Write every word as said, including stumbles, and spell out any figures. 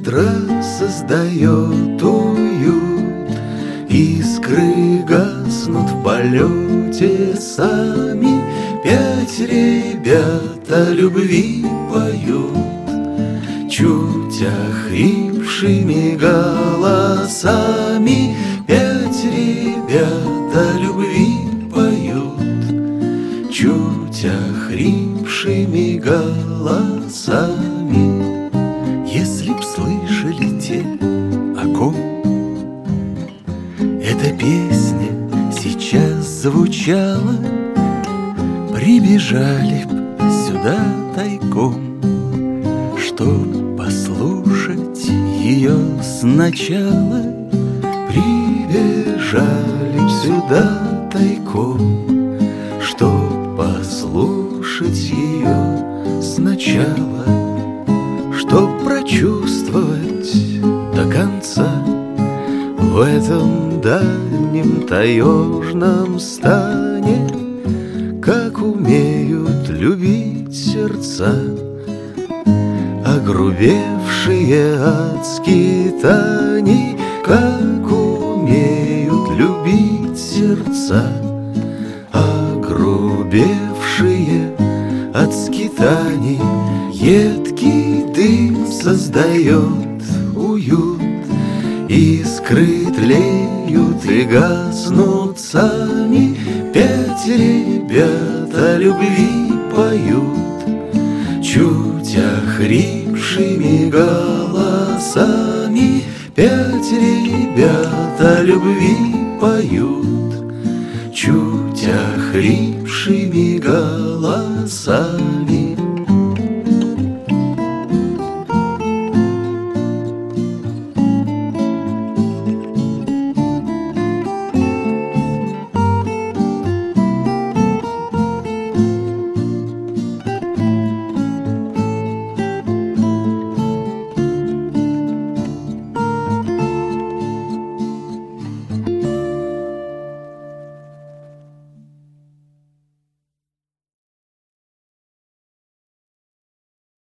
щедро создает уют. Искры гаснут в полете сами, пять ребят о любви поют. Чуть охрипшими голосами пять ребят о любви поют. Чуть охрипшими голосами. Если б слышали те, о ком эта песня сейчас звучала, прибежали б сюда тайком, чтоб послушать ее сначала. Прибежали б сюда тайком, чтоб послушать ее сначала, чтоб прочувствовать до конца в этом дальнем таежном стане, как умеют любить сердца, огрубевшие от скитаний, как умеют любить сердца, огрубевшие от скитаний. Едкий дым создает уют, искры тлеют и гаснут сами, пять ребят о любви поют. Чуть охрипшими голосами пять ребят о любви поют. Чуть охрипшими голосами.